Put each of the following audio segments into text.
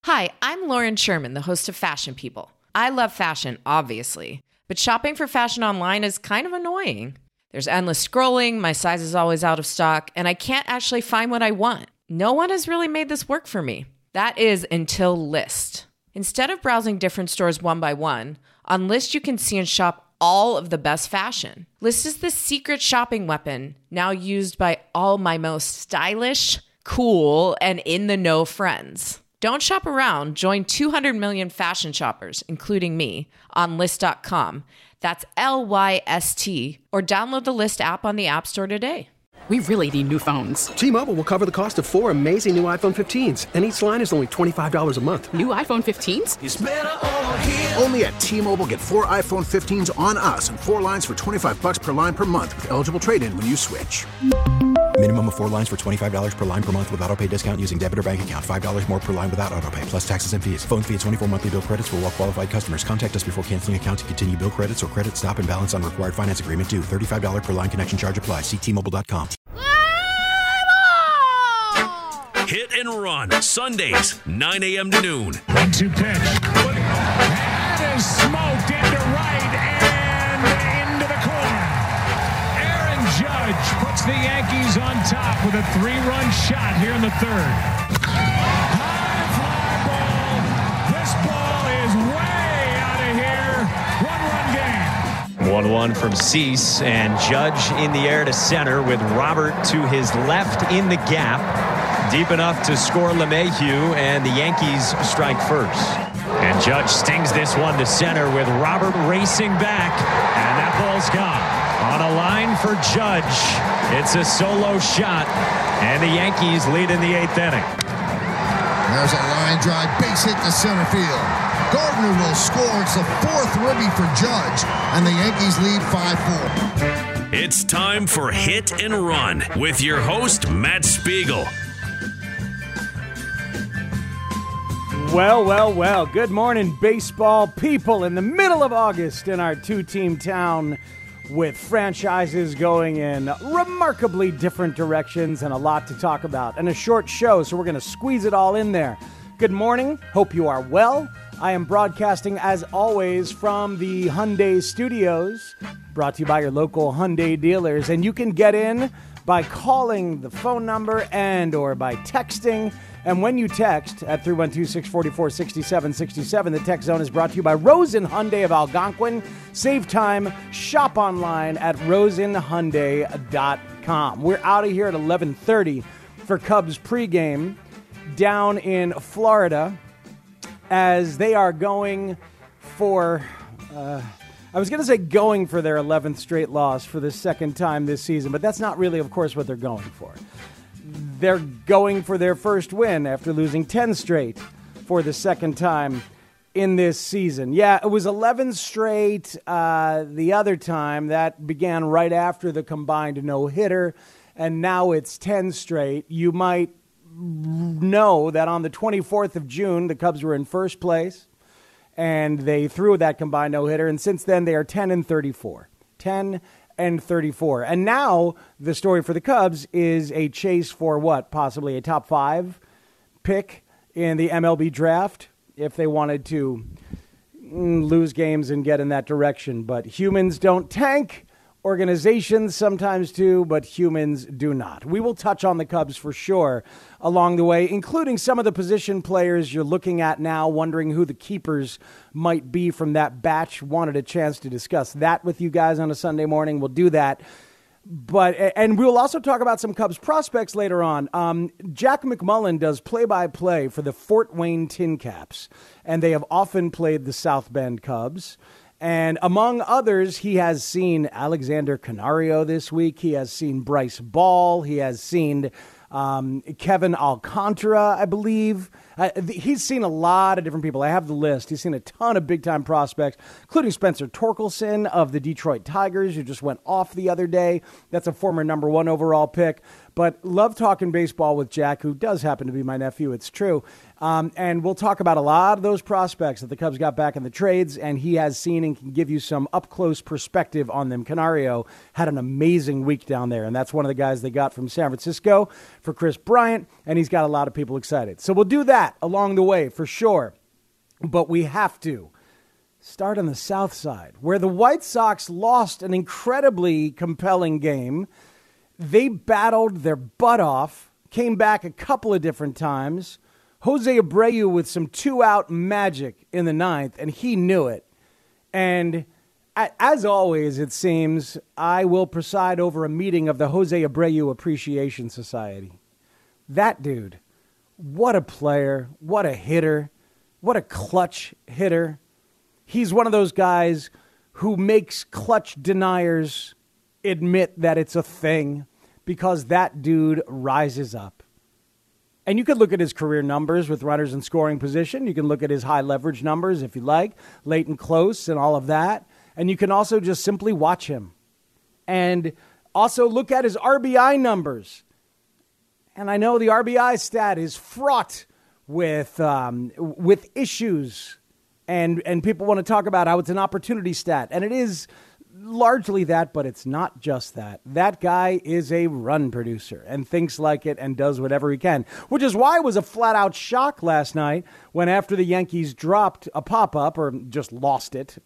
Hi, I'm Lauren Sherman, the host of Fashion People. I love fashion, obviously, but shopping for fashion online is kind of annoying. There's endless scrolling, my size is always out of stock, and I can't actually find what I want. No one has really made this work for me. That is until Lyst. Instead of browsing different stores one by one, on Lyst you can see and shop all of the best fashion. Lyst is the secret shopping weapon, now used by all my most stylish, cool, and in-the-know friends. Don't shop around. Join 200 million fashion shoppers, including me, on Lyst.com. That's Lyst, or download the Lyst app on the App Store today. We really need new phones. T-Mobile will cover the cost of 4 amazing new iPhone 15s, and each line is only $25 a month. New iPhone 15s? It's better over here. Only at T-Mobile, get 4 iPhone 15s on us and 4 lines for $25 per line per month with eligible trade-in when you switch. Minimum of 4 lines for $25 per line per month with autopay discount using debit or bank account. $5 more per line without autopay, plus taxes and fees. Phone fee at 24 monthly bill credits for well-qualified customers. Contact us before canceling account to continue bill credits or credit stop and balance on required finance agreement due. $35 per line connection charge applies. See T-Mobile.com. Hit and Run, Sundays, 9 a.m. to noon. 1-2 pitch. That is smoked into right and into the corner. Aaron Judge puts the Yankees on top with a 3-run shot here in the third. High fly ball. This ball is way out of here. 1-run game. 1-1 from Cease, and Judge in the air to center with Robert to his left in the gap. Deep enough to score LeMahieu, and the Yankees strike first. And Judge stings this one to center with Robert racing back, and that ball's gone. On a line for Judge. It's a solo shot, and the Yankees lead in the 8th inning. There's a line drive, base hit to center field. Gardner will score. It's the 4th ribby for Judge, and the Yankees lead 5-4. It's time for Hit and Run with your host, Matt Spiegel. Well. Good morning, baseball people. In the middle of August in our 2-team town with franchises going in remarkably different directions and a lot to talk about. And a short show, so we're going to squeeze it all in there. Good morning. Hope you are well. I am broadcasting, as always, from the Hyundai Studios, brought to you by your local Hyundai dealers. And you can get in by calling the phone number and or by texting. And when you text at 312-644-6767, the text zone is brought to you by Rosen Hyundai of Algonquin. Save time, shop online at rosenhyundai.com. We're out of here at 11:30 for Cubs pregame down in Florida as they are going for, I was going to say going for their 11th straight loss for the second time this season, but that's not really, of course, what they're going for. They're going for their first win after losing 10 straight for the second time in this season. Yeah, it was 11 straight the other time. That began right after the combined no-hitter, and now it's 10 straight. You might know that on the 24th of June, the Cubs were in first place, and they threw that combined no-hitter, and since then they are 10-34. 10-34. And now the story for the Cubs is a chase for what? Possibly a top 5 pick in the MLB draft if they wanted to lose games and get in that direction. But humans don't tank. Organizations sometimes do, but humans do not. We will touch on the Cubs for sure along the way, including some of the position players you're looking at now, wondering who the keepers might be from that batch. Wanted a chance to discuss that with you guys on a Sunday morning. We'll do that. And we'll also talk about some Cubs prospects later on. Jack McMullen does play-by-play for the Fort Wayne Tin Caps, and they have often played the South Bend Cubs. And among others, he has seen Alexander Canario this week. He has seen Bryce Ball. He has seen Kevin Alcantara, I believe. He's seen a lot of different people. I have the list. He's seen a ton of big-time prospects, including Spencer Torkelson of the Detroit Tigers, who just went off the other day. That's a former number 1 overall pick. But love talking baseball with Jack, who does happen to be my nephew. It's true. And we'll talk about a lot of those prospects that the Cubs got back in the trades, and he has seen and can give you some up-close perspective on them. Canario had an amazing week down there, and that's one of the guys they got from San Francisco for Chris Bryant, and he's got a lot of people excited. So we'll do that along the way for sure. But we have to start on the south side, where the White Sox lost an incredibly compelling game. They battled their butt off, came back a couple of different times. Jose Abreu with some two-out magic in the ninth, and he knew it. And as always, it seems, I will preside over a meeting of the Jose Abreu Appreciation Society. That dude, what a player, what a hitter, what a clutch hitter. He's one of those guys who makes clutch deniers admit that it's a thing, because that dude rises up. And you could look at his career numbers with runners in scoring position. You can look at his high leverage numbers if you like, late and close and all of that. And you can also just simply watch him. And also look at his RBI numbers. And I know the RBI stat is fraught with issues. And people want to talk about how it's an opportunity stat. And it is largely that, but it's not just that. That guy is a run producer and thinks like it and does whatever he can, which is why it was a flat-out shock last night when, after the Yankees dropped a pop-up or just lost it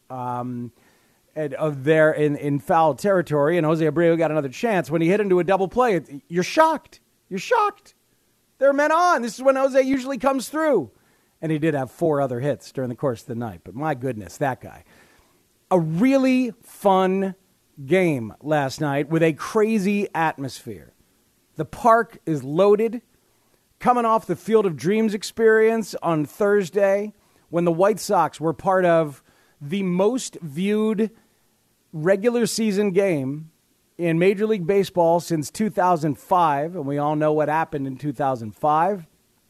there in foul territory, and Jose Abreu got another chance, when he hit into a double play, you're shocked. You're shocked. There are men on. This is when Jose usually comes through. And he did have 4 other hits during the course of the night. But my goodness, that guy. A really fun game last night with a crazy atmosphere. The park is loaded. Coming off the Field of Dreams experience on Thursday, when the White Sox were part of the most viewed regular season game in Major League Baseball since 2005, and we all know what happened in 2005.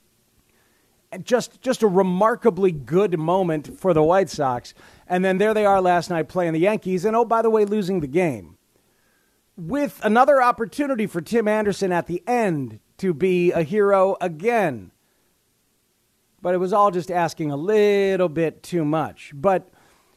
And just a remarkably good moment for the White Sox. And then there they are last night playing the Yankees, and oh, by the way, losing the game. With another opportunity for Tim Anderson at the end to be a hero again. But it was all just asking a little bit too much. But,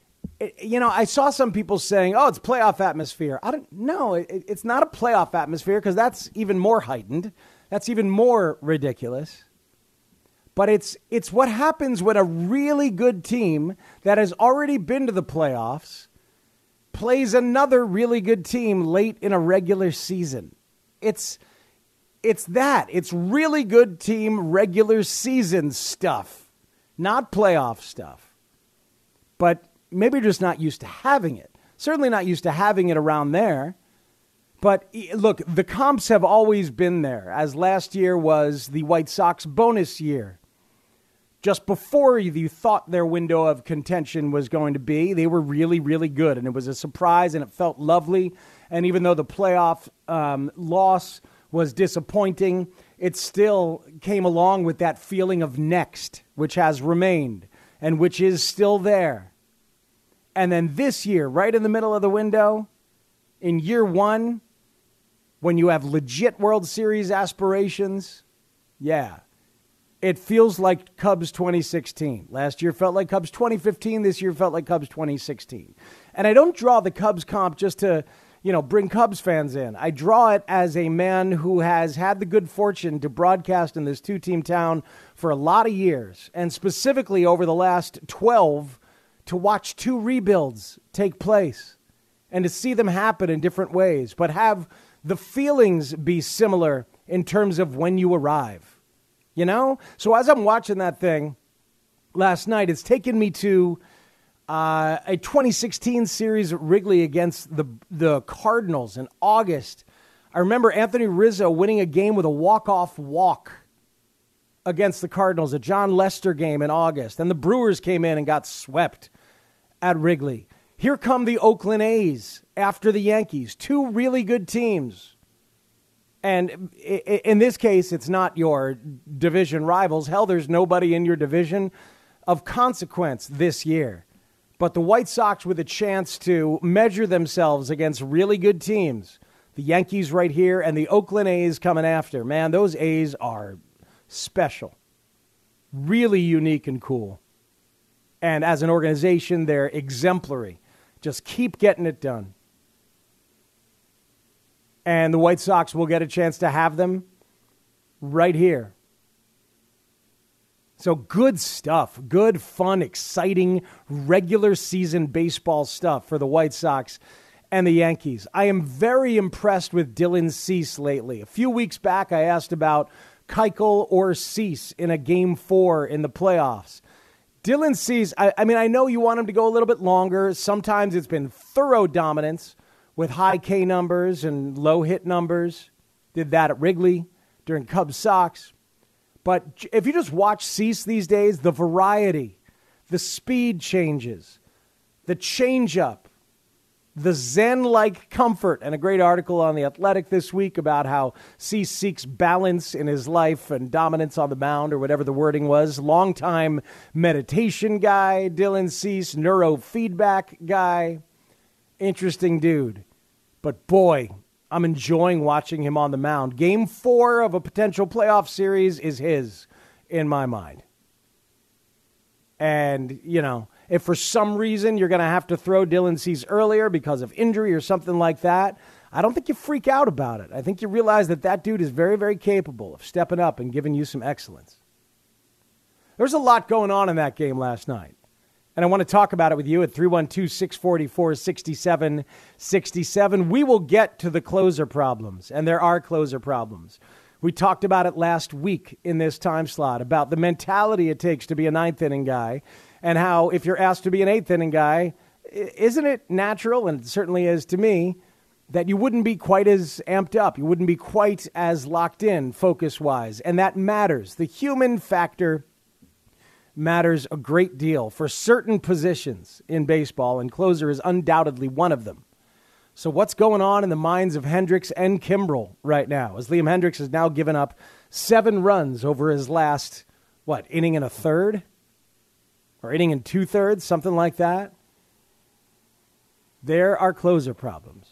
I saw some people saying, it's playoff atmosphere. I don't know. It's not a playoff atmosphere, because that's even more heightened. That's even more ridiculous. But it's what happens when a really good team that has already been to the playoffs plays another really good team late in a regular season. It's that. It's really good team regular season stuff, not playoff stuff. But maybe you're just not used to having it. Certainly not used to having it around there. But look, the comps have always been there, as last year was the White Sox bonus year. Just before you thought their window of contention was going to be, they were really, really good. And it was a surprise, and it felt lovely. And even though the playoff loss was disappointing, it still came along with that feeling of next, which has remained and which is still there. And then this year, right in the middle of the window, in year one, when you have legit World Series aspirations, it feels like Cubs 2016. Last year felt like Cubs 2015. This year felt like Cubs 2016. And I don't draw the Cubs comp just to, bring Cubs fans in. I draw it as a man who has had the good fortune to broadcast in this 2-team town for a lot of years, and specifically over the last 12, to watch 2 rebuilds take place and to see them happen in different ways, but have the feelings be similar in terms of when you arrive. So as I'm watching that thing last night, it's taken me to a 2016 series at Wrigley against the Cardinals in August. I remember Anthony Rizzo winning a game with a walk-off walk against the Cardinals, a John Lester game in August. And the Brewers came in and got swept at Wrigley. Here come the Oakland A's after the Yankees, 2 really good teams. And in this case, it's not your division rivals. Hell, there's nobody in your division of consequence this year. But the White Sox with a chance to measure themselves against really good teams, The Yankees right here and the Oakland A's coming after. Man, those A's are special. Really unique and cool. And as an organization, they're exemplary. Just keep getting it done. And the White Sox will get a chance to have them right here. So good stuff. Good, fun, exciting, regular season baseball stuff for the White Sox and the Yankees. I am very impressed with Dylan Cease lately. A few weeks back, I asked about Keuchel or Cease in a Game 4 in the playoffs. Dylan Cease, I mean, I know you want him to go a little bit longer. Sometimes it's been thorough dominance with high K numbers and low hit numbers. Did that at Wrigley during Cubs Sox. But if you just watch Cease these days, the variety, the speed changes, the changeup, the Zen-like comfort, and a great article on The Athletic this week about how Cease seeks balance in his life and dominance on the mound, or whatever the wording was. Longtime meditation guy, Dylan Cease, neurofeedback guy. Interesting dude. But boy, I'm enjoying watching him on the mound. Game 4 of a potential playoff series is his, in my mind. And, you know, if for some reason you're going to have to throw Dylan Cease earlier because of injury or something like that, I don't think you freak out about it. I think you realize that that dude is very, very capable of stepping up and giving you some excellence. There's a lot going on in that game last night. And I want to talk about it with you at 312-644-6767. We will get to the closer problems, and there are closer problems. We talked about it last week in this time slot, about the mentality it takes to be a ninth inning guy, and how if you're asked to be an eighth inning guy, isn't it natural, and it certainly is to me, that you wouldn't be quite as amped up, you wouldn't be quite as locked in focus-wise, and that matters. The human factor matters a great deal for certain positions in baseball, and closer is undoubtedly one of them. So what's going on in the minds of Hendricks and Kimbrel right now, as Liam Hendricks has now given up 7 runs over his last, inning and a third? Or inning and 2/3, something like that? There are closer problems.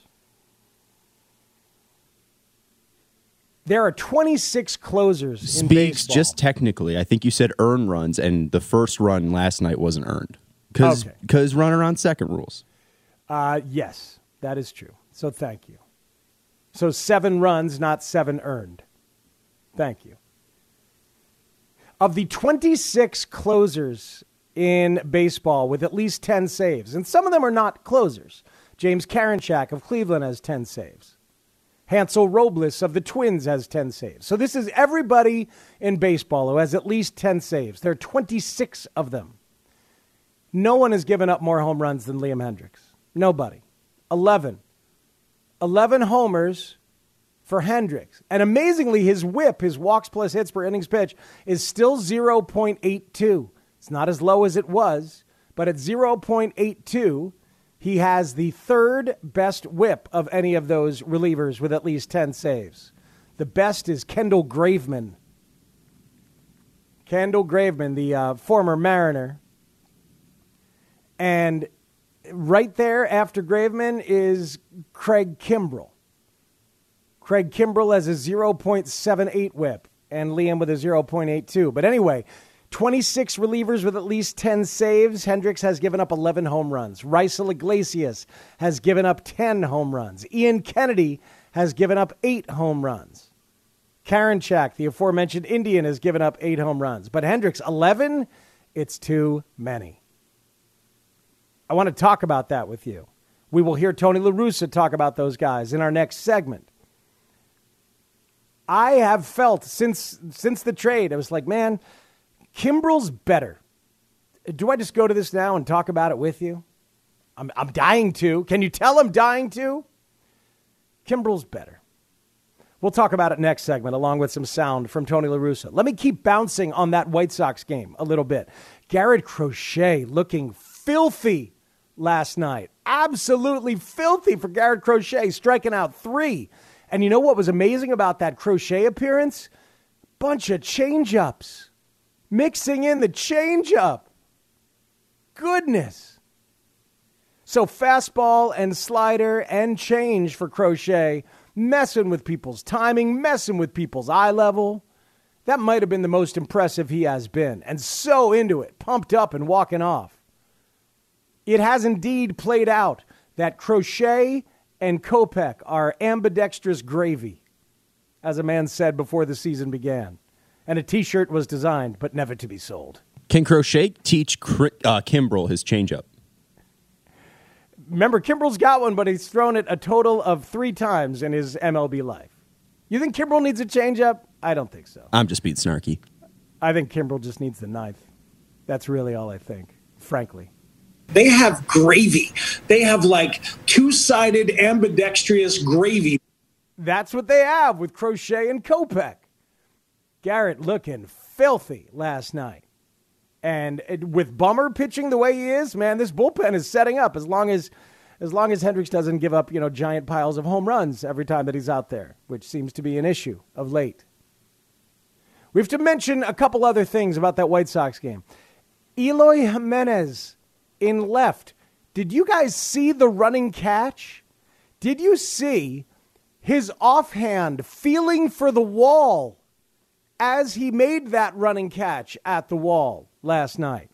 There are 26 closers in baseball. Just technically, I think you said earn runs, and the first run last night wasn't earned. Because runner on second rules. Yes, that is true. So thank you. So 7 runs, not 7 earned. Thank you. Of the 26 closers in baseball with at least 10 saves, and some of them are not closers. James Karinchak of Cleveland has 10 saves. Hansel Robles of the Twins has 10 saves. So this is everybody in baseball who has at least 10 saves. There are 26 of them. No one has given up more home runs than Liam Hendricks. Nobody. 11. 11 homers for Hendricks. And amazingly, his whip, his walks plus hits per innings pitch, is still 0.82. It's not as low as it was, but at 0.82, he has the 3rd best whip of any of those relievers with at least 10 saves. The best is Kendall Graveman. Kendall Graveman, the former Mariner. And right there after Graveman is Craig Kimbrel. Craig Kimbrel has a 0.78 whip, and Liam with a 0.82. But anyway, 26 relievers with at least 10 saves. Hendricks has given up 11 home runs. Raisel Iglesias has given up 10 home runs. Ian Kennedy has given up 8 home runs. Karinchak, the aforementioned Indian, has given up 8 home runs. But Hendricks, 11, it's too many. I want to talk about that with you. We will hear Tony La Russa talk about those guys in our next segment. I have felt since the trade, I was like, man, Kimbrel's better. Do I just go to this now and talk about it with you? I'm dying to. Can you tell I'm dying to? Kimbrel's better. We'll talk about it next segment, along with some sound from Tony La Russa. Let me keep bouncing on that White Sox game a little bit. Garrett Crochet looking filthy last night. Absolutely filthy for Garrett Crochet, striking out 3. And you know what was amazing about that Crochet appearance? Bunch of change-ups. Mixing in the changeup. Goodness. So fastball and slider and change for Crochet. messing with people's timing, messing with people's eye level. That might have been the most impressive he has been, and so into it, pumped up and walking off. It has indeed played out that Crochet and Kopech are ambidextrous gravy, as a man said before the season began. And a T-shirt was designed, but never to be sold. Can Crochet teach Kimbrel his changeup? Remember, Kimbrel's got one, but he's thrown it a total of 3 times in his MLB life. You think Kimbrel needs a changeup? I don't think so. I'm just being snarky. I think Kimbrel just needs the ninth. That's really all I think, frankly. They have gravy. They have like 2-sided ambidextrous gravy. That's what they have with Crochet and Kopech. Garrett looking filthy last night. And with Bummer pitching the way he is, man, this bullpen is setting up as long as Hendricks doesn't give up, giant piles of home runs every time that he's out there, which seems to be an issue of late. We have to mention a couple other things about that White Sox game. Eloy Jimenez in left. Did you guys see the running catch? Did you see his offhand feeling for the wall as he made that running catch at the wall last night?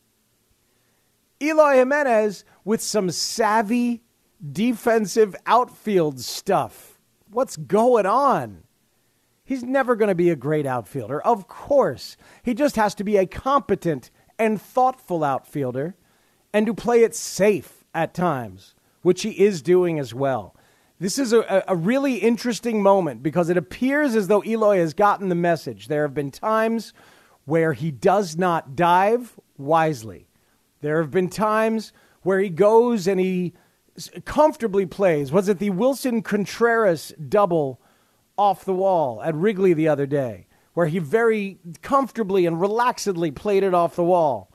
Eloy Jimenez with some savvy defensive outfield stuff. What's going on? He's never going to be a great outfielder, of course. He just has to be a competent and thoughtful outfielder and to play it safe at times, which he is doing as well. This is a really interesting moment because it appears as though Eloy has gotten the message. There have been times where he does not dive wisely. There have been times where he goes and he comfortably plays. Was it the Wilson Contreras double off the wall at Wrigley the other day, where he very comfortably and relaxedly played it off the wall?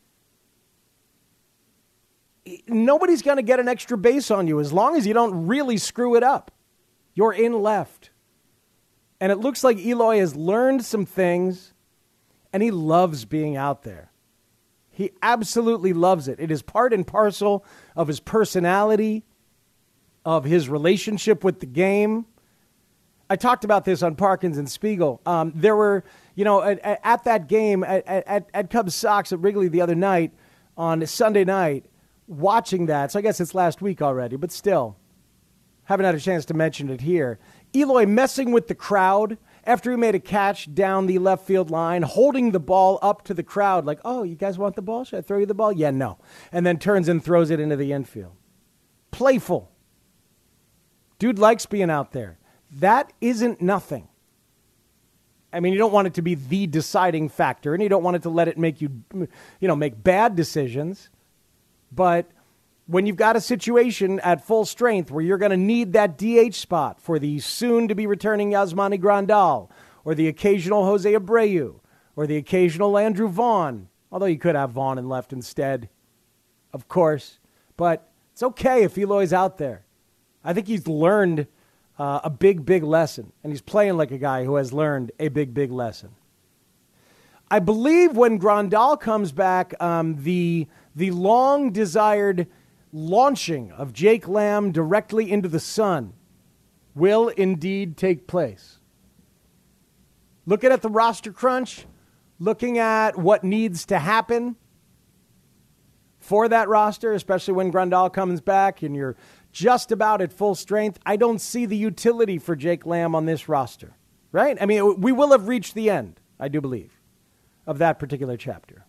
Nobody's going to get an extra base on you as long as you don't really screw it up. You're in left. And it looks like Eloy has learned some things, and he loves being out there. He absolutely loves it. It is part and parcel of his personality, of his relationship with the game. I talked about this on Parkins and Spiegel. There were, at that game at Cubs Sox at Wrigley the other night on Sunday night, watching that. So I guess it's last week already, but still, haven't had a chance to mention it here. Eloy messing with the crowd after he made a catch down the left field line, holding the ball up to the crowd like, oh, you guys want the ball? Should I throw you the ball? Yeah, no. And then turns and throws it into the infield. Playful. Dude likes being out there. That isn't nothing. I mean, you don't want it to be the deciding factor, and you don't want it to let it make you, make bad decisions. But when you've got a situation at full strength where you're going to need that DH spot for the soon-to-be returning Yasmani Grandal or the occasional Jose Abreu or the occasional Andrew Vaughn, although you could have Vaughn in left instead, of course. But it's okay if Eloy's out there. I think he's learned a big, big lesson, and he's playing like a guy who has learned a big, big lesson. I believe when Grandal comes back, the long-desired launching of Jake Lamb directly into the sun will indeed take place. Looking at the roster crunch, looking at what needs to happen for that roster, especially when Grandal comes back and you're just about at full strength, I don't see the utility for Jake Lamb on this roster, right? I mean, we will have reached the end, I do believe, of that particular chapter.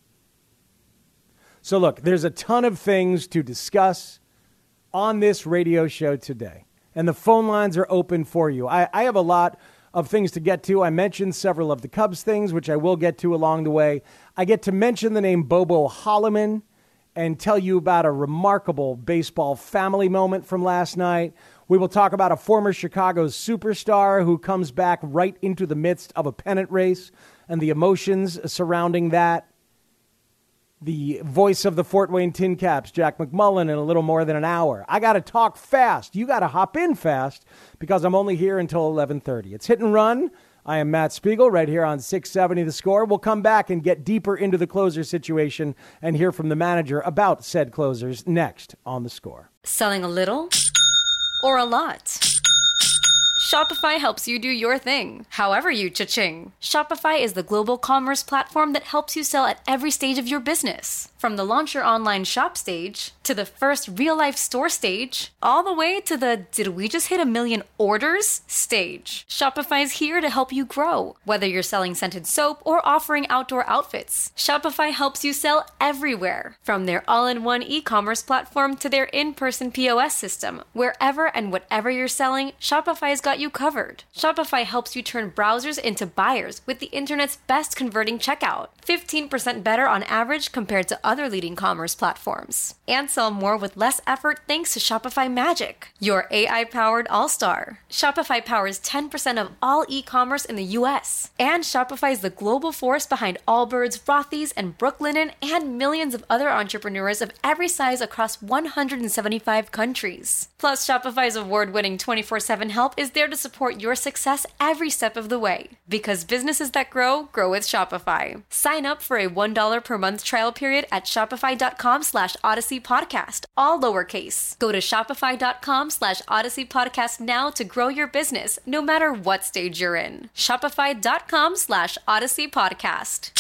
So look, there's a ton of things to discuss on this radio show today, and the phone lines are open for you. I have a lot of things to get to. I mentioned several of the Cubs things, which I will get to along the way. I get to mention the name Bobo Holloman and tell you about a remarkable baseball family moment from last night. We will talk about a former Chicago superstar who comes back right into the midst of a pennant race and the emotions surrounding that. The voice of the Fort Wayne Tin Caps, Jack McMullen, in a little more than an hour. I got to talk fast. You got to hop in fast because I'm only here until 11:30. It's Hit and Run. I am Matt Spiegel right here on 670 The Score. We'll come back and get deeper into the closer situation and hear from the manager about said closers next on The Score. Selling a little or a lot? Shopify helps you do your thing, however you cha-ching. Shopify is the global commerce platform that helps you sell at every stage of your business. From the launch your online shop stage, to the first real-life store stage, all the way to the did we just hit 1 million orders stage. Shopify's here to help you grow. Whether you're selling scented soap or offering outdoor outfits, Shopify helps you sell everywhere. From their all-in-one e-commerce platform to their in-person POS system, wherever and whatever you're selling, Shopify's got you covered. Shopify helps you turn browsers into buyers with the internet's best converting checkout. 15% better on average compared to other leading commerce platforms. And sell more with less effort thanks to Shopify Magic, your AI-powered all-star. Shopify powers 10% of all e-commerce in the US. And Shopify is the global force behind Allbirds, Rothy's, and Brooklinen, and millions of other entrepreneurs of every size across 175 countries. Plus, Shopify's award-winning 24/7 help is there to support your success every step of the way. Because businesses that grow, grow with Shopify. Sign up for a $1 per month trial period at shopify.com/Odyssey Podcast, all lowercase. Go to shopify.com/Odyssey Podcast now to grow your business, no matter what stage you're in. Shopify.com/Odyssey Podcast.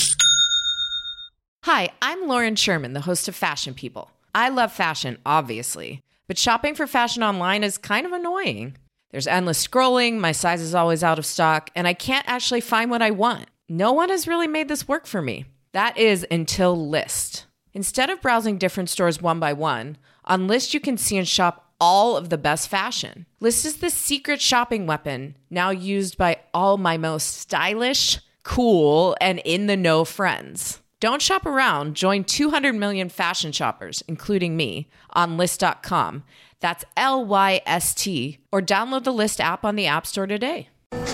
Hi, I'm Lauren Sherman, the host of Fashion People. I love fashion, obviously, but shopping for fashion online is kind of annoying. There's endless scrolling, my size is always out of stock, and I can't actually find what I want. No one has really made this work for me. That is until Lyst. Instead of browsing different stores one by one, on Lyst you can see and shop all of the best fashion. Lyst is the secret shopping weapon now used by all my most stylish, cool, and in-the-know friends. Don't shop around. Join 200 million fashion shoppers, including me, on Lyst.com. That's LYST, or download the Lyst app on the App Store today.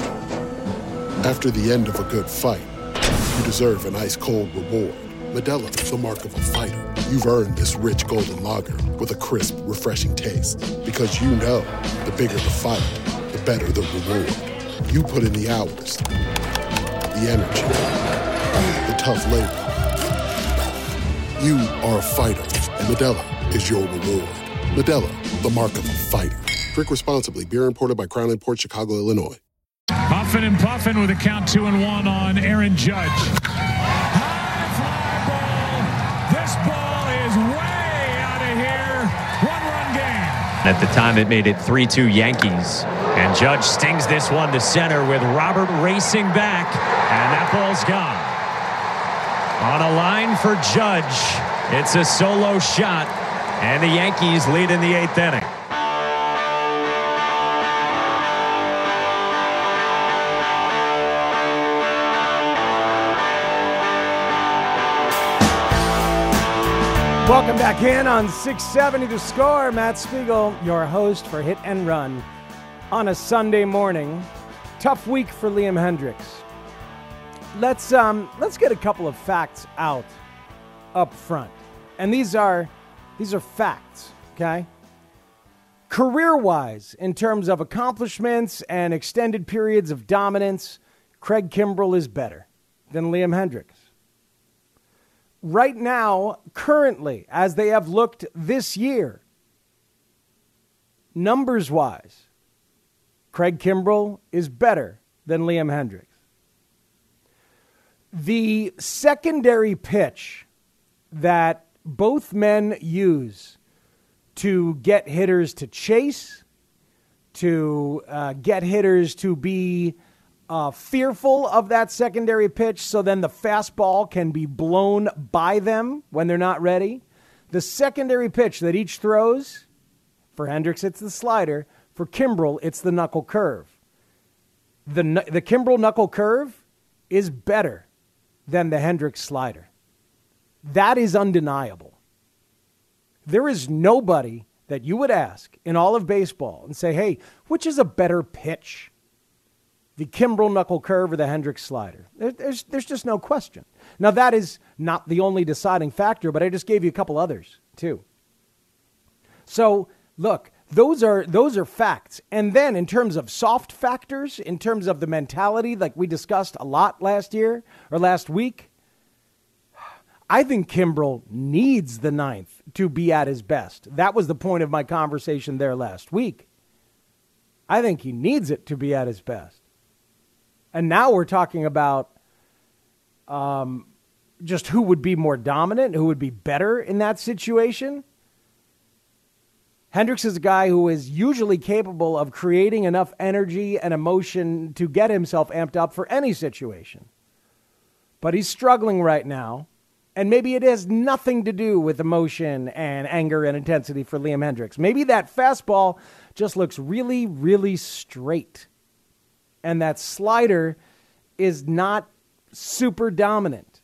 After the end of a good fight, you deserve an ice-cold reward. Modelo is the mark of a fighter. You've earned this rich golden lager with a crisp, refreshing taste. Because you know, the bigger the fight, the better the reward. You put in the hours, the energy, the tough labor. You are a fighter, and Modelo is your reward. Modelo, the mark of a fighter. Drink responsibly. Beer imported by Crown Imports, Chicago, Illinois. Huffing and puffing with a count 2-1 on Aaron Judge. High fly ball. This ball is way out of here. One-run game. At the time, it made it 3-2 Yankees. And Judge stings this one to center with Robert racing back. And that ball's gone. On a line for Judge. It's a solo shot. And the Yankees lead in the 8th inning. Welcome back in on 670 The Score. Matt Spiegel, your host for Hit and Run on a Sunday morning. Tough week for Liam Hendriks. Let's get a couple of facts out up front. And these are facts, okay? Career-wise, in terms of accomplishments and extended periods of dominance, Craig Kimbrell is better than Liam Hendriks. Right now, currently, as they have looked this year, numbers-wise, Craig Kimbrell is better than Liam Hendriks. The secondary pitch that both men use to get hitters to chase, to get hitters to be fearful of that secondary pitch so then the fastball can be blown by them when they're not ready. The secondary pitch that each throws, for Hendriks it's the slider, for Kimbrell it's the knuckle curve. The Kimbrell knuckle curve is better than the Hendriks slider. That is undeniable. There is nobody that you would ask in all of baseball and say, hey, which is a better pitch? The Kimbrell knuckle curve or the Hendriks slider? There's just no question. Now, that is not the only deciding factor, but I just gave you a couple others, too. So, look, those are facts. And then in terms of soft factors, in terms of the mentality, like we discussed a lot last week, I think Kimbrell needs the ninth to be at his best. That was the point of my conversation there last week. I think he needs it to be at his best. And now we're talking about just who would be more dominant, who would be better in that situation. Hendricks is a guy who is usually capable of creating enough energy and emotion to get himself amped up for any situation. But he's struggling right now, and maybe it has nothing to do with emotion and anger and intensity for Liam Hendricks. Maybe that fastball just looks really, really straight, and that slider is not super dominant.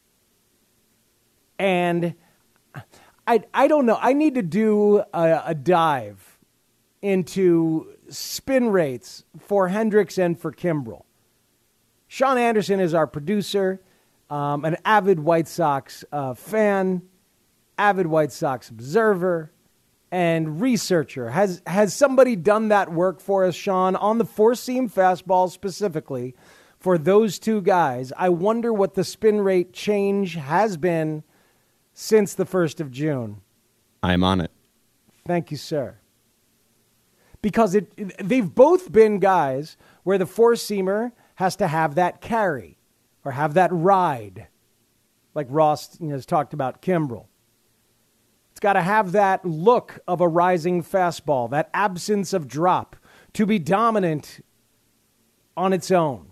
And I don't know. I need to do a dive into spin rates for Hendricks and for Kimbrel. Sean Anderson is our producer, an avid White Sox fan, avid White Sox observer, and researcher. Has somebody done that work for us, Sean, on the four-seam fastball specifically for those two guys? I wonder what the spin rate change has been since the 1st of June. I'm on it. Thank you, sir. Because they've both been guys where the four-seamer has to have that carry or have that ride, like Ross has talked about Kimbrel. It's got to have that look of a rising fastball, that absence of drop to be dominant on its own.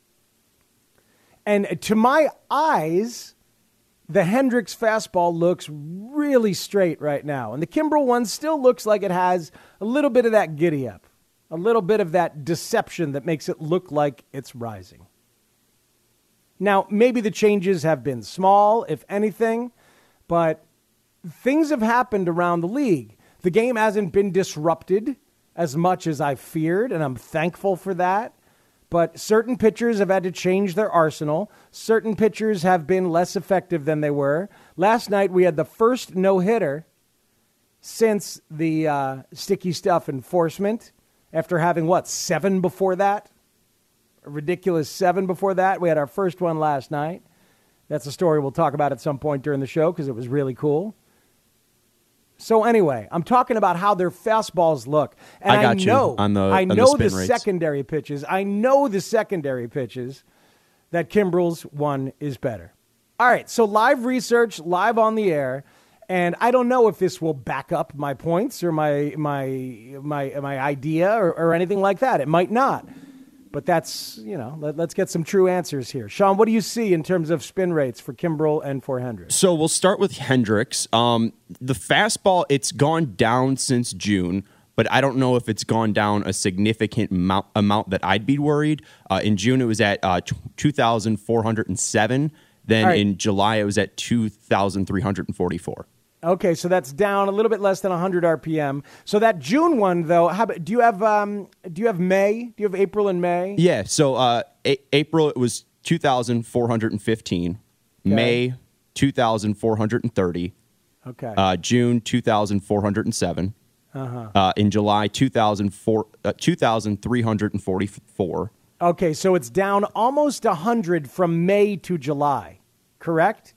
And to my eyes, the Hendricks fastball looks really straight right now. And the Kimbrel one still looks like it has a little bit of that giddy up, a little bit of that deception that makes it look like it's rising. Now, maybe the changes have been small, if anything, but things have happened around the league. The game hasn't been disrupted as much as I feared, and I'm thankful for that. But certain pitchers have had to change their arsenal. Certain pitchers have been less effective than they were. Last night, we had the first no-hitter since the sticky stuff enforcement, after having, 7 before that? A ridiculous 7 before that. We had our first one last night. That's a story we'll talk about at some point during the show because it was really cool. So anyway, I'm talking about how their fastballs look. And I know the secondary pitches. I know the secondary pitches that Kimbrel's one is better. All right, so live research, live on the air, and I don't know if this will back up my points or my idea or anything like that. It might not. But that's, let's get some true answers here. Sean, what do you see in terms of spin rates for Kimbrel and for Hendricks? So we'll start with Hendricks. The fastball, it's gone down since June, but I don't know if it's gone down a significant amount that I'd be worried. In June, it was at 2,407. Then in July, it was at 2,344. Okay, so that's down a little bit less than 100 RPM. So that June one, though, do you have May? Do you have April and May? Yeah. So April it was 2,415. Okay. May 2,430. Okay. June 2,407. In July 2,344. Okay, so it's down almost 100 from May to July, correct?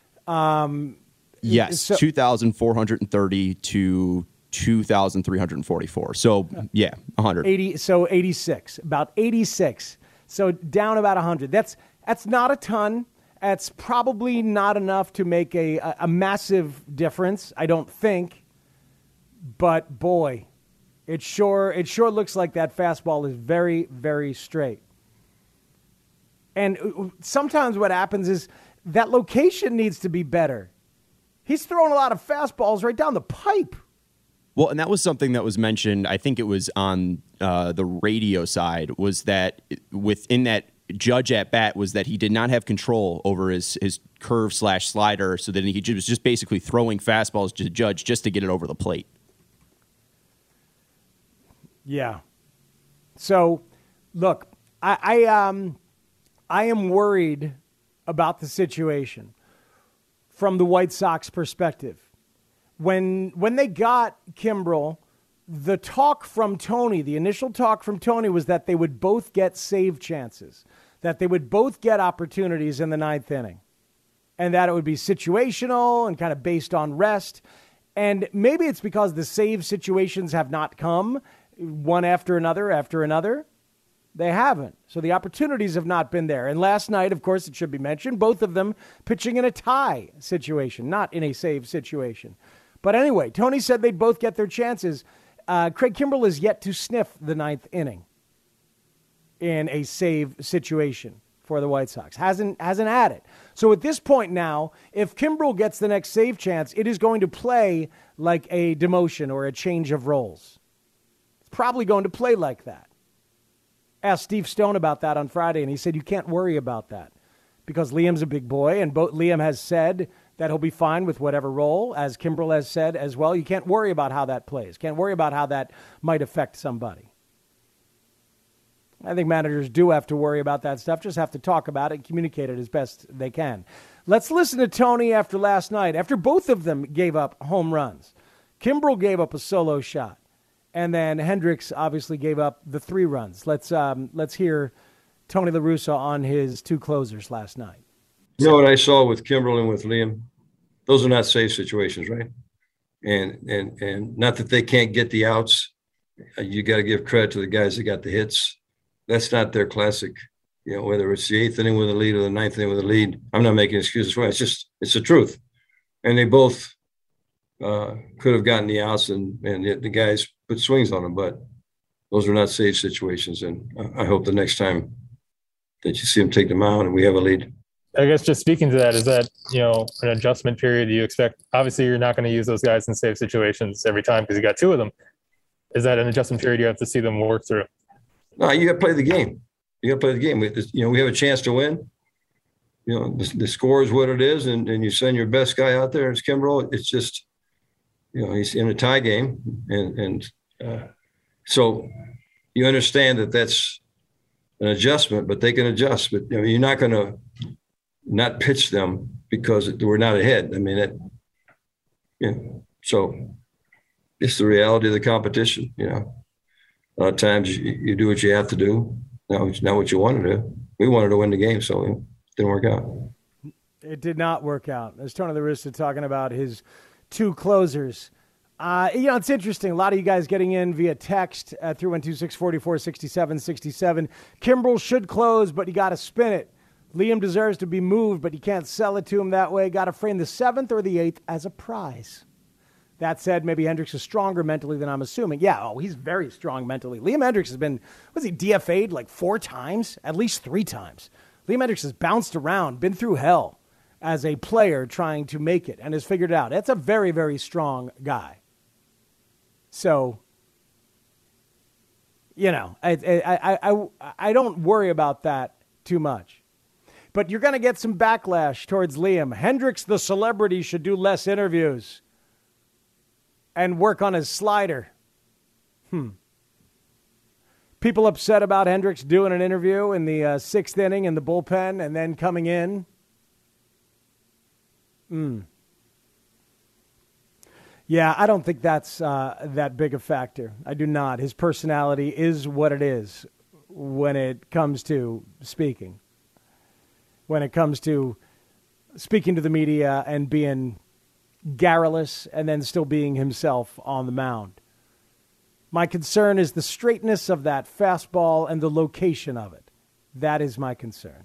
Yes, so, 2,430 to 2,344. So, 100. 86, about 86. So down about 100. That's not a ton. That's probably not enough to make a massive difference, I don't think. But boy, it sure looks like that fastball is very, very straight. And sometimes what happens is that location needs to be better. He's throwing a lot of fastballs right down the pipe. Well, and that was something that was mentioned, I think it was on the radio side, was that within that Judge at bat was that he did not have control over his curve/slider, so that he was just basically throwing fastballs to Judge just to get it over the plate. Yeah. So, look, I am worried about the situation from the White Sox perspective. When they got Kimbrel, the talk from Tony, the initial talk from Tony was that they would both get save chances, that they would both get opportunities in the ninth inning, and that it would be situational and kind of based on rest. And maybe it's because the save situations have not come. one after another? They haven't. So the opportunities have not been there. And last night, of course, it should be mentioned, both of them pitching in a tie situation, not in a save situation. But anyway, Tony said they'd both get their chances. Craig Kimbrel is yet to sniff the ninth inning in a save situation for the White Sox. Hasn't had it. So at this point now, if Kimbrel gets the next save chance, it is going to play like a demotion or a change of roles. It's probably going to play like that. Asked Steve Stone about that on Friday, and he said you can't worry about that because Liam's a big boy, and Liam has said that he'll be fine with whatever role, as Kimbrel has said as well. You can't worry about how that plays. Can't worry about how that might affect somebody. I think managers do have to worry about that stuff, just have to talk about it and communicate it as best they can. Let's listen to Tony after last night, after both of them gave up home runs. Kimbrel gave up a solo shot, and then Hendricks obviously gave up the 3 runs. Let's hear Tony La Russa on his 2 closers last night. You know what I saw with Kimbrel and with Liam? Those are not safe situations, right? And not that they can't get the outs. You got to give credit to the guys that got the hits. That's not their classic, whether it's the 8th inning with a lead or the 9th inning with a lead. I'm not making excuses for it. It's the truth. And they both could have gotten the outs and the guys put swings on them, but those are not safe situations. And I hope the next time that you see them take them out and we have a lead. I guess just speaking to that, is that, an adjustment period you expect? Obviously, you're not going to use those guys in safe situations every time because you got 2 of them. Is that an adjustment period you have to see them work through? No, you got to play the game. We have a chance to win. The score is what it is, and you send your best guy out there. It's Kimbrel. It's just, he's in a tie game, and so you understand that that's an adjustment, but they can adjust. But you're not going to not pitch them because we're not ahead. I mean, so it's the reality of the competition. A lot of times you do what you have to do. Not what you want to do. We wanted to win the game, so it didn't work out. It did not work out. As Tony La Russa talking about his 2 closers. It's interesting. A lot of you guys getting in via text at 312-644-6767. Kimbrel should close, but you got to spin it. Liam deserves to be moved, but you can't sell it to him that way. Got to frame the 7th or the 8th as a prize. That said, maybe Hendricks is stronger mentally than I'm assuming. Yeah, he's very strong mentally. Liam Hendricks has been, DFA'd like 4 times? At least 3 times. Liam Hendricks has bounced around, been through hell as a player trying to make it, and has figured it out. That's a very, very strong guy. So, I don't worry about that too much. But you're going to get some backlash towards Liam. Hendricks, the celebrity, should do less interviews and work on his slider. People upset about Hendricks doing an interview in the 6th inning in the bullpen and then coming in. Yeah, I don't think that's that big a factor. I do not. His personality is what it is when it comes to speaking. When it comes to speaking to the media and being garrulous and then still being himself on the mound. My concern is the straightness of that fastball and the location of it. That is my concern.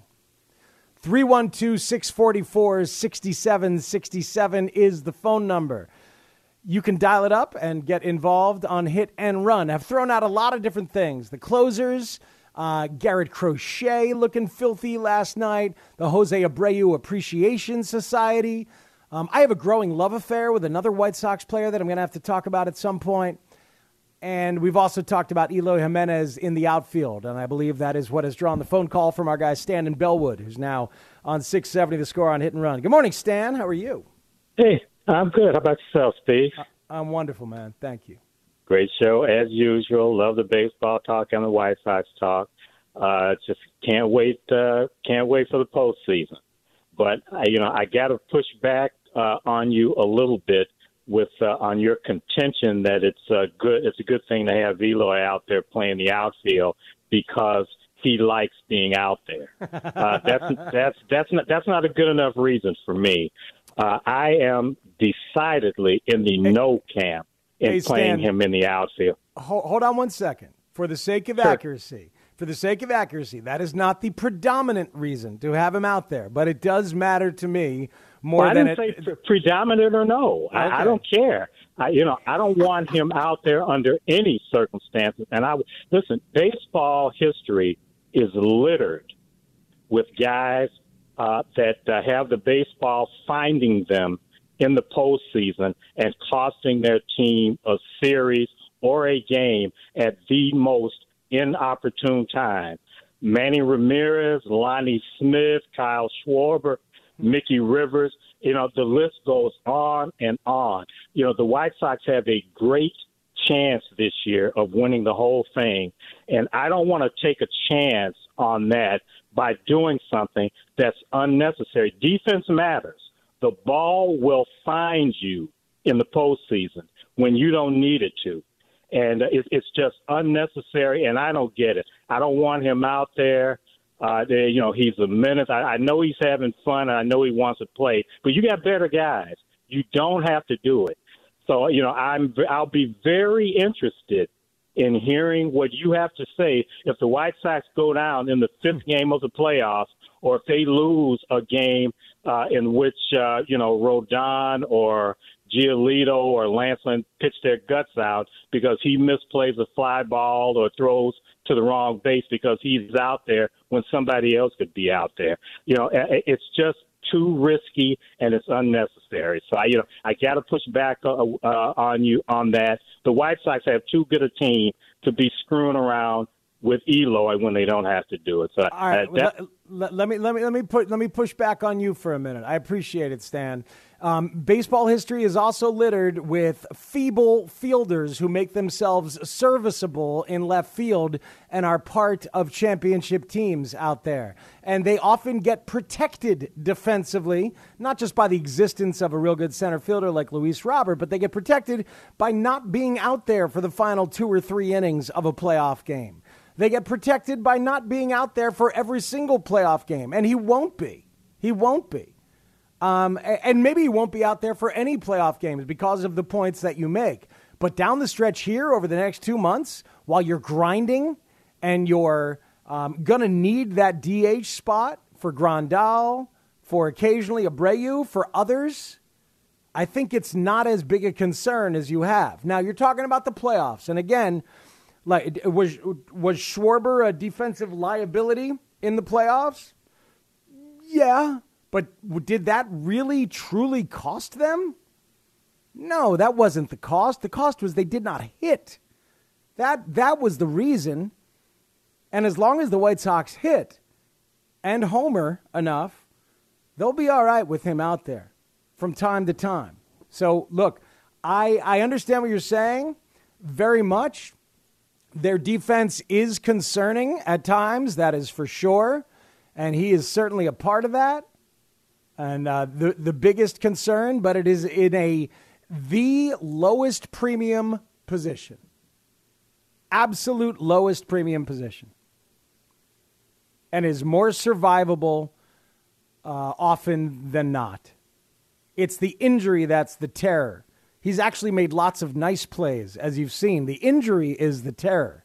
312-644-6767 is the phone number. You can dial it up and get involved on Hit and Run. I've thrown out a lot of different things. The closers, Garrett Crochet looking filthy last night, the Jose Abreu Appreciation Society. I have a growing love affair with another White Sox player that I'm going to have to talk about at some point. And we've also talked about Eloy Jimenez in the outfield, and I believe that is what has drawn the phone call from our guy Stan in Bellwood, who's now on 670 The Score on Hit and Run. Good morning, Stan. How are you? Hey, I'm good. How about yourself, Steve? I'm wonderful, man. Thank you. Great show, as usual. Love the baseball talk and the White Sox talk. Just can't wait for the postseason. But, I got to push back on you a little bit with on your contention that it's a good thing to have Eloy out there playing the outfield because he likes being out there. That's not a good enough reason for me. I am decidedly in the no camp in playing him in the outfield. Hold on one second. For the sake of accuracy, that is not the predominant reason to have him out there, but it does matter to me more than I didn't say predominant or no. Okay. I don't care. I don't want him out there under any circumstances. And listen, baseball history is littered with guys that have the baseball finding them in the postseason and costing their team a series or a game at the most inopportune time. Manny Ramirez, Lonnie Smith, Kyle Schwarber, Mickey Rivers, the list goes on and on. The White Sox have a great chance this year of winning the whole thing, and I don't want to take a chance on that by doing something that's unnecessary. Defense matters. The ball will find you in the postseason when you don't need it to. And it's just unnecessary, and I don't get it. I don't want him out there. He's a menace. I know he's having fun, and I know he wants to play, but you got better guys. You don't have to do it. So, I'll be very interested in hearing what you have to say if the White Sox go down in the fifth game of the playoffs, or if they lose a game in which, Rodon or Giolito or Lancelin pitch their guts out because he misplays a fly ball or throws to the wrong base because he's out there when somebody else could be out there. It's just too risky and it's unnecessary. So I got to push back on you on that. The White Sox have too good a team to be screwing around with Eloy when they don't have to do it. So all right, let me push back on you for a minute. I appreciate it, Stan. Baseball history is also littered with feeble fielders who make themselves serviceable in left field and are part of championship teams out there. And they often get protected defensively, not just by the existence of a real good center fielder like Luis Robert, but they get protected by not being out there for the final 2 or 3 innings of a playoff game. They get protected by not being out there for every single playoff game, and he won't be. And maybe he won't be out there for any playoff games because of the points that you make. But down the stretch here over the next 2 months, while you're grinding and you're going to need that DH spot for Grandal, for occasionally Abreu, for others, I think it's not as big a concern as you have. Now, you're talking about the playoffs. And again, like, was Schwarber a defensive liability in the playoffs? Yeah, but did that really, truly cost them? No, that wasn't the cost. The cost was they did not hit. That was the reason. And as long as the White Sox hit and homer enough, they'll be all right with him out there from time to time. So, look, I understand what you're saying very much. Their defense is concerning at times, that is for sure, and he is certainly a part of that. And the biggest concern, but it is in the lowest premium position, absolute lowest premium position, and is more survivable often than not. It's the injury that's the terror. He's actually made lots of nice plays, as you've seen. The injury is the terror.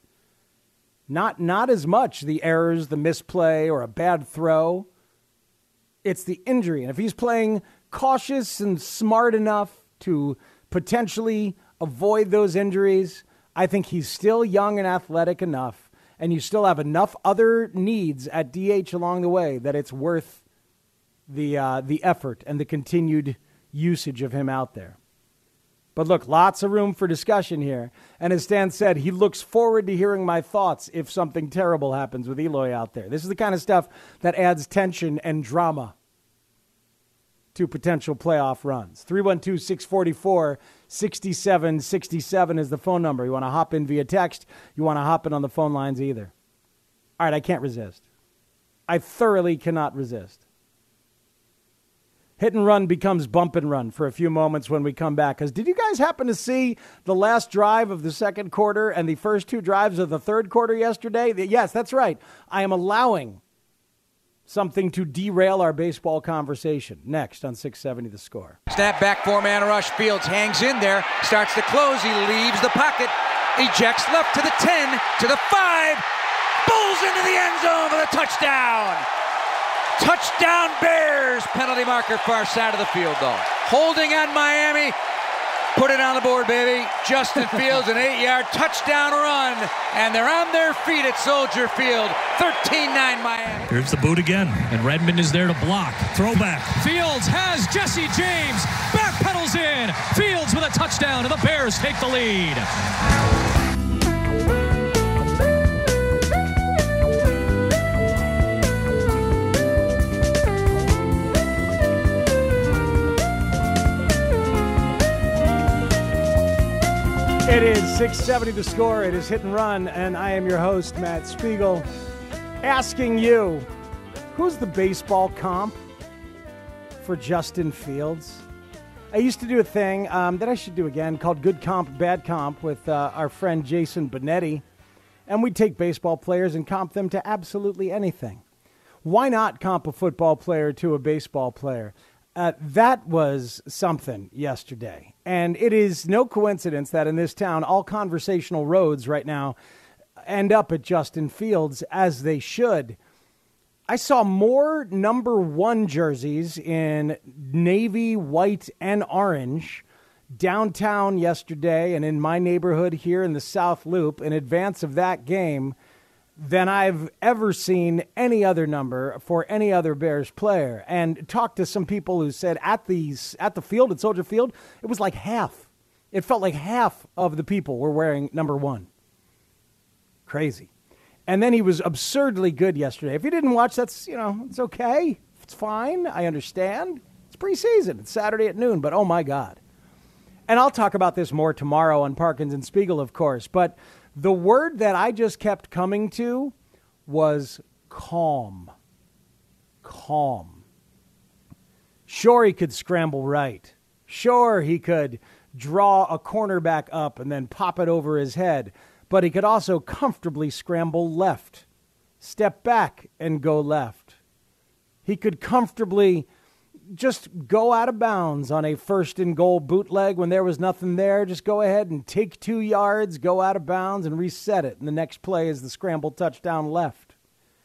Not as much the errors, the misplay, or a bad throw. It's the injury. And if he's playing cautious and smart enough to potentially avoid those injuries, I think he's still young and athletic enough, and you still have enough other needs at DH along the way that it's worth the effort and the continued usage of him out there. But look, lots of room for discussion here. And as Stan said, he looks forward to hearing my thoughts if something terrible happens with Eloy out there. This is the kind of stuff that adds tension and drama to potential playoff runs. 312-644-6767 is the phone number. You want to hop in via text. You want to hop in on the phone lines either. All right, I can't resist. I thoroughly cannot resist. Hit and run becomes bump and run for a few moments when we come back. Because did you guys happen to see the last drive of the second quarter and the first 2 drives of the third quarter yesterday? Yes, that's right. I am allowing Something to derail our baseball conversation. Next on 670 The Score. Snap back, four-man rush. Fields hangs in there, starts to close. He leaves the pocket, ejects left to the 10, to the 5, bowls into the end zone for the touchdown. Touchdown Bears. Penalty marker far side of the field, though. Holding on Miami. Put it on the board, baby. Justin Fields, an 8-yard touchdown run. And they're on their feet at Soldier Field. 13-9 Miami. Here's the boot again. And Redmond is there to block. Throwback. Fields has Jesse James. Backpedals in. Fields with a touchdown, and the Bears take the lead. It is 670 The Score. It is Hit and Run, and I am your host, Matt Spiegel, asking you, who's the baseball comp for Justin Fields? I used to do a thing that I should do again called Good Comp, Bad Comp with our friend Jason Benetti, and we'd take baseball players and comp them to absolutely anything. Why not comp a football player to a baseball player? That was something yesterday. And it is no coincidence that in this town, all conversational roads right now end up at Justin Fields, as they should. I saw more number 1 jerseys in navy, white, and orange downtown yesterday and in my neighborhood here in the South Loop in advance of that game than I've ever seen any other number for any other Bears player. And talked to some people who said at the field, at Soldier Field, it was like half. It felt like half of the people were wearing number 1. Crazy. And then he was absurdly good yesterday. If you didn't watch, that's, it's okay. It's fine. I understand. It's preseason. It's Saturday at noon, but oh my God. And I'll talk about this more tomorrow on Parkins and Spiegel, of course, but the word that I just kept coming to was calm. Calm. Sure, he could scramble right. Sure, he could draw a cornerback up and then pop it over his head. But he could also comfortably scramble left, step back and go left. He could comfortably just go out of bounds on a 1st and goal bootleg when there was nothing there. Just go ahead and take 2 yards, go out of bounds, and reset it. And the next play is the scramble touchdown left.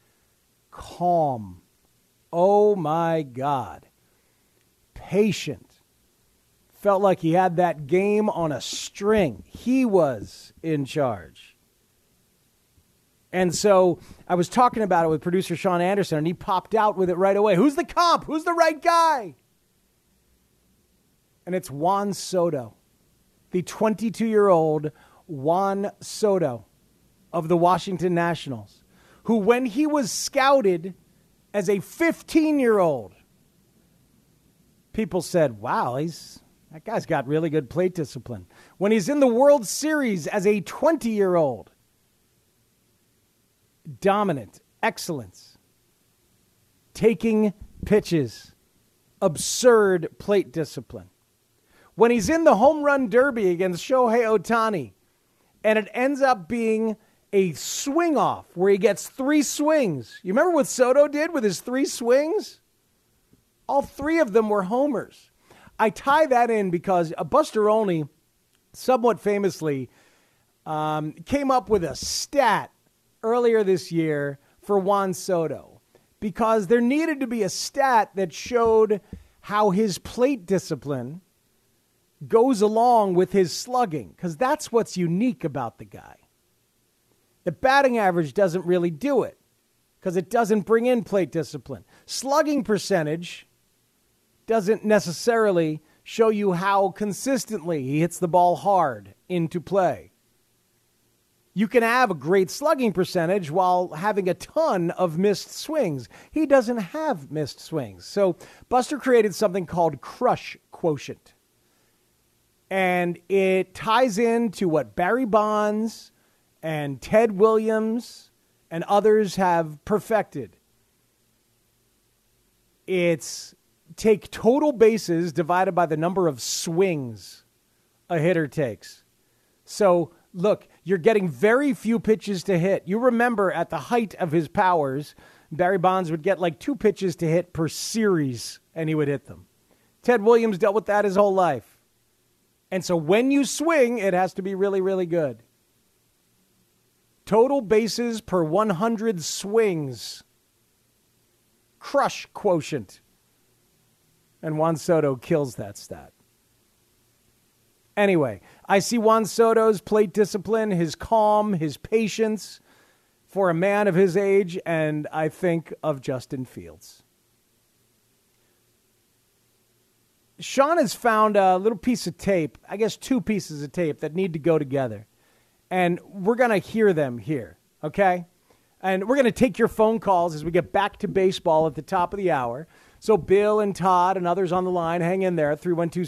Calm. Oh, my God. Patient. Felt like he had that game on a string. He was in charge. And so I was talking about it with producer Sean Anderson, and he popped out with it right away. Who's the comp? Who's the right guy? And it's Juan Soto, the 22-year-old Juan Soto of the Washington Nationals, who when he was scouted as a 15-year-old, people said, wow, that guy's got really good plate discipline. When he's in the World Series as a 20-year-old, dominant, excellence, taking pitches, absurd plate discipline. When he's in the home run derby against Shohei Ohtani, and it ends up being a swing off where he gets 3 swings. You remember what Soto did with his 3 swings? All 3 of them were homers. I tie that in because Buster Olney, somewhat famously, came up with a stat earlier this year for Juan Soto because there needed to be a stat that showed how his plate discipline goes along with his slugging, because that's what's unique about the guy. The batting average doesn't really do it because it doesn't bring in plate discipline. Slugging percentage doesn't necessarily show you how consistently he hits the ball hard into play. You can have a great slugging percentage while having a ton of missed swings. He doesn't have missed swings. So Buster created something called Crush Quotient. And it ties into what Barry Bonds and Ted Williams and others have perfected. It's take total bases divided by the number of swings a hitter takes. So look, you're getting very few pitches to hit. You remember at the height of his powers, Barry Bonds would get like 2 pitches to hit per series, and he would hit them. Ted Williams dealt with that his whole life. And so when you swing, it has to be really, really good. Total bases per 100 swings. Crush quotient. And Juan Soto kills that stat. Anyway, I see Juan Soto's plate discipline, his calm, his patience for a man of his age, and I think of Justin Fields. Sean has found a little piece of tape, I guess 2 pieces of tape that need to go together. And we're going to hear them here, okay? And we're going to take your phone calls as we get back to baseball at the top of the hour. So Bill and Todd and others on the line, hang in there,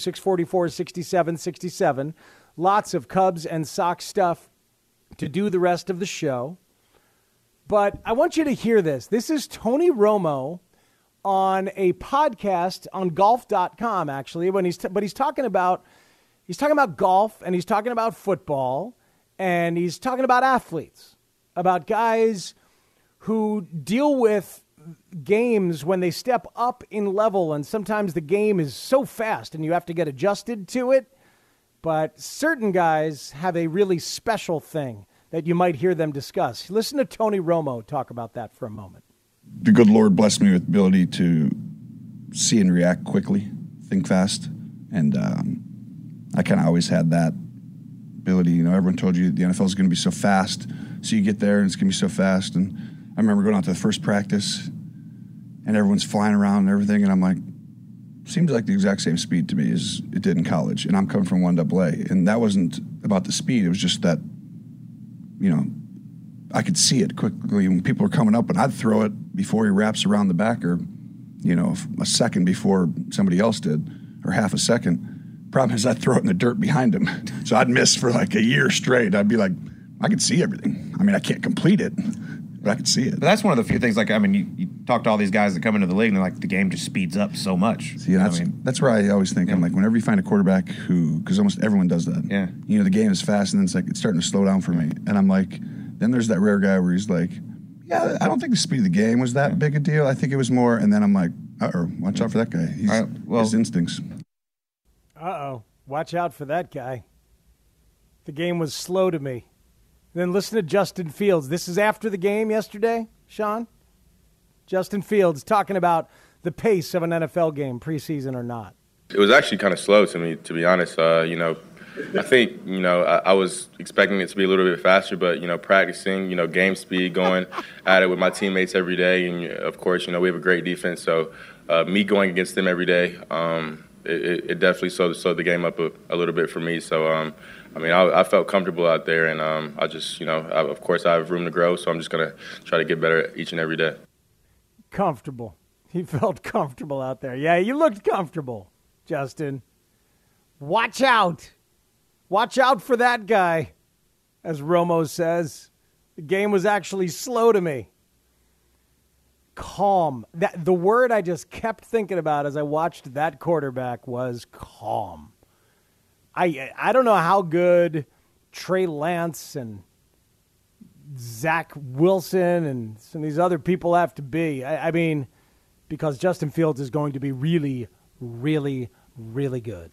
312-644-6767. Lots of Cubs and Sox stuff to do the rest of the show. But I want you to hear this. This is Tony Romo on a podcast on golf.com, actually, when he's talking about golf, and he's talking about football, and he's talking about athletes, about guys who deal with games when they step up in level, and sometimes the game is so fast and you have to get adjusted to it. But certain guys have a really special thing that you might hear them discuss. Listen to Tony Romo talk about that for a moment. The good Lord blessed me with the ability to see and react quickly, think fast, and I kind of always had that ability. You know, everyone told you the NFL is going to be so fast, so you get there and it's going to be so fast. And I remember going out to the first practice, and everyone's flying around and everything, and I'm like, seems like the exact same speed to me as it did in college, and I'm coming from 1AA, and that wasn't about the speed. It was just that, you know, I could see it quickly when people were coming up, and I'd throw it before he wraps around the back, or, you know, a second before somebody else did, or half a second. Problem is I'd throw it in the dirt behind him, so I'd miss for like a year straight. I'd be like, I could see everything. I mean, I can't complete it, but I can see it. But that's one of the few things, like, I mean, you talk to all these guys that come into the league, and they're like, the game just speeds up so much. See, that's where I always think, I'm like, whenever you find a quarterback who, because almost everyone does that. Yeah. You know, the game is fast, and then it's like, it's starting to slow down for me. And I'm like, then there's that rare guy where he's like, yeah, I don't think the speed of the game was that big a deal. I think it was more, and then I'm like, watch out for that guy. His instincts. Watch out for that guy. The game was slow to me. Then listen to Justin Fields. This is after the game yesterday, Sean. Justin Fields talking about the pace of an NFL game, preseason or not. It was actually kind of slow to me, to be honest. You know, I think, you know, I was expecting it to be a little bit faster, but, you know, practicing, you know, game speed, going at it with my teammates every day. And, of course, you know, we have a great defense. So me going against them every day, it definitely slowed the game up a little bit for me. So, I mean, I felt comfortable out there, and I just, you know, of course I have room to grow, so I'm just going to try to get better each and every day. Comfortable. He felt comfortable out there. Yeah, you looked comfortable, Justin. Watch out. Watch out for that guy, as Romo says. The game was actually slow to me. Calm. The word I just kept thinking about as I watched that quarterback was calm. I don't know how good Trey Lance and Zach Wilson and some of these other people have to be. I mean, because Justin Fields is going to be really, really, really good.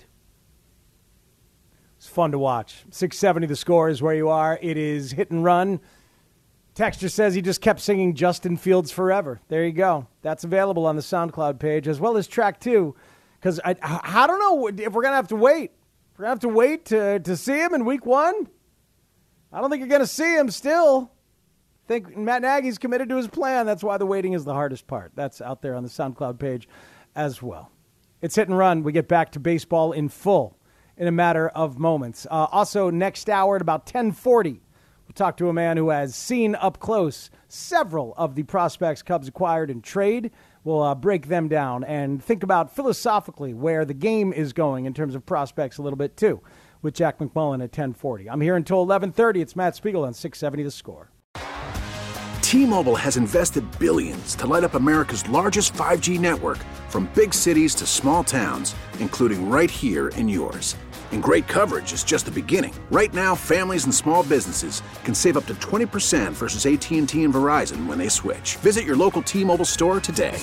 It's fun to watch. 670 The Score is where you are. It is Hit and Run. Texture says he just kept singing Justin Fields forever. There you go. That's available on the SoundCloud page, as well as track 2. Because I don't know if we're going to have to wait. We're going to have to wait to see him in week 1. I don't think you're going to see him still. I think Matt Nagy's committed to his plan. That's why the waiting is the hardest part. That's out there on the SoundCloud page as well. It's Hit and Run. We get back to baseball in full in a matter of moments. Also, next hour at about 10:40, we'll talk to a man who has seen up close several of the prospects Cubs acquired in trade. We'll break them down and think about philosophically where the game is going in terms of prospects a little bit, too, with Jack McMullen at 10:40. I'm here until 11:30. It's Matt Spiegel on 670 The Score. T-Mobile has invested billions to light up America's largest 5G network, from big cities to small towns, including right here in yours. And great coverage is just the beginning. Right now, families and small businesses can save up to 20% versus AT&T and Verizon when they switch. Visit your local T-Mobile store today.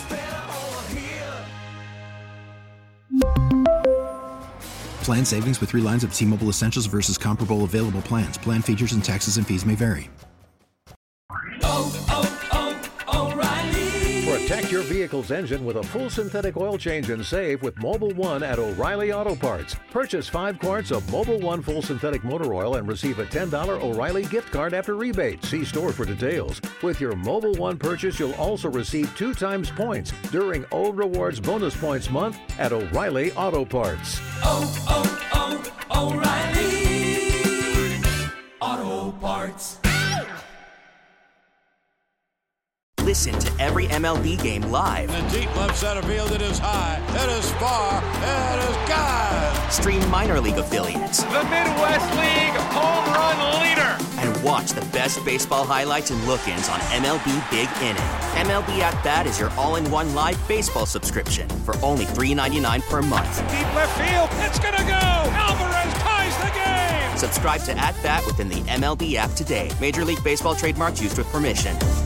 Plan savings with 3 lines of T-Mobile Essentials versus comparable available plans. Plan features and taxes and fees may vary. Protect your vehicle's engine with a full synthetic oil change and save with Mobil 1 at O'Reilly Auto Parts. Purchase 5 quarts of Mobil 1 full synthetic motor oil and receive a $10 O'Reilly gift card after rebate. See store for details. With your Mobil 1 purchase, you'll also receive 2 times points during O Rewards Bonus Points Month at O'Reilly Auto Parts. O'Reilly Auto Parts. Listen to every MLB game live. In the deep left center field, it is high, it is far, it is gone. Stream minor league affiliates. The Midwest League home run leader. And watch the best baseball highlights and look-ins on MLB Big Inning. MLB At Bat is your all-in-one live baseball subscription for only $3.99 per month. Deep left field, it's gonna go. Alvarez ties the game. Subscribe to At Bat within the MLB app today. Major League Baseball trademarks used with permission.